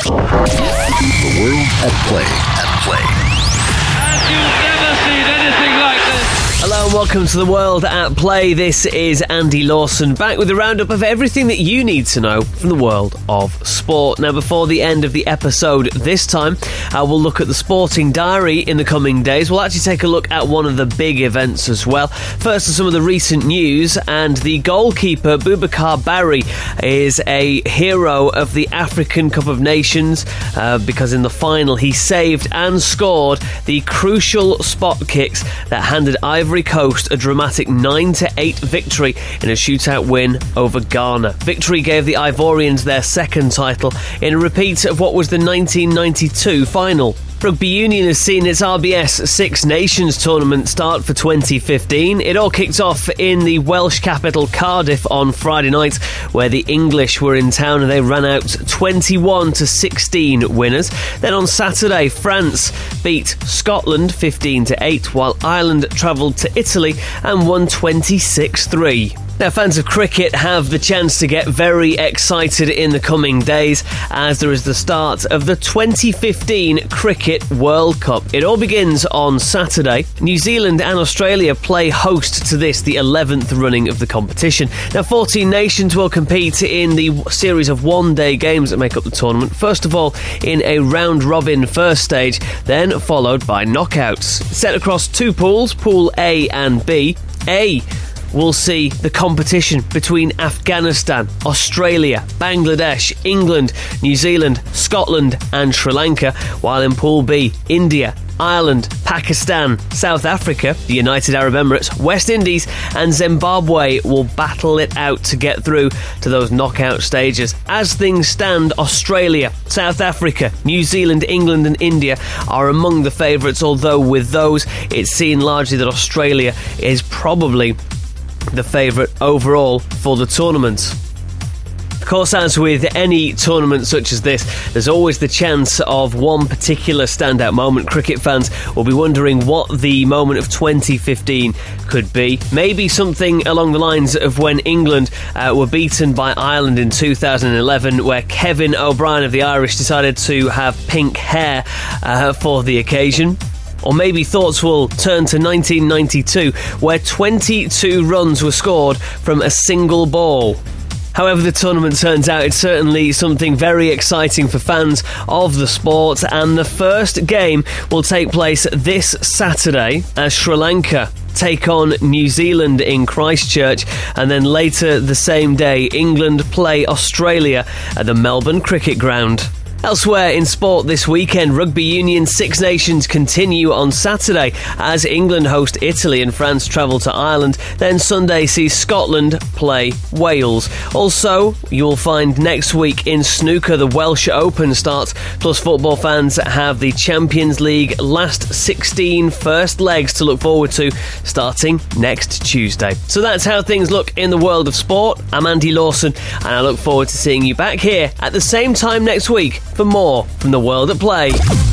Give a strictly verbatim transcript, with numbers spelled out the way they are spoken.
The World at Play. At Play. And you've never seen anything like this. Hello and welcome to The World at Play. This is Andy Lawson, back with a roundup of everything that you need to know from the world of sport. Now, before the end of the episode this time, uh, we'll look at the sporting diary in the coming days. We'll actually take a look at one of the big events as well. First are some of the recent news, and the goalkeeper, Boubacar Barry, is a hero of the African Cup of Nations uh, because in the final he saved and scored the crucial spot kicks that handed Ivory Coast a dramatic nine to eight victory in a shootout win over Ghana. Victory gave the Ivorians their second title in a repeat of what was the nineteen ninety-two final. Rugby Union has seen its R B S Six Nations tournament start for twenty fifteen. It all kicked off in the Welsh capital Cardiff on Friday night, where the English were in town and they ran out twenty-one to sixteen winners. Then on Saturday, France beat Scotland fifteen to eight, while Ireland travelled to Italy and won twenty-six three. Now, fans of cricket have the chance to get very excited in the coming days as there is the start of the twenty fifteen Cricket World Cup. It all begins on Saturday. New Zealand and Australia play host to this, the eleventh running of the competition. Now, fourteen nations will compete in the series of one-day games that make up the tournament. First of all, in a round-robin first stage, then followed by knockouts. Set across two pools, Pool A and B. A we'll see the competition between Afghanistan, Australia, Bangladesh, England, New Zealand, Scotland and Sri Lanka, while in Pool B, India, Ireland, Pakistan, South Africa, the United Arab Emirates, West Indies and Zimbabwe will battle it out to get through to those knockout stages. As things stand, Australia, South Africa, New Zealand, England and India are among the favourites, although with those it's seen largely that Australia is probably the favourite overall for the tournament. Of course, as with any tournament such as this, there's always the chance of one particular standout moment. Cricket fans will be wondering what the moment of twenty fifteen could be. Maybe something along the lines of when England uh, were beaten by Ireland in two thousand eleven, where Kevin O'Brien of the Irish decided to have pink hair uh, for the occasion. Or maybe thoughts will turn to nineteen ninety-two, where twenty-two runs were scored from a single ball. However the tournament turns out, it's certainly something very exciting for fans of the sport, and the first game will take place this Saturday as Sri Lanka take on New Zealand in Christchurch, and then later the same day England play Australia at the Melbourne Cricket Ground. Elsewhere in sport this weekend, Rugby Union Six Nations continue on Saturday as England host Italy and France travel to Ireland. Then Sunday sees Scotland play Wales. Also, you'll find next week in snooker the Welsh Open starts, plus football fans have the Champions League last sixteen first legs to look forward to starting next Tuesday. So that's how things look in the world of sport. I'm Andy Lawson and I look forward to seeing you back here at the same time next week for more from The World at Play.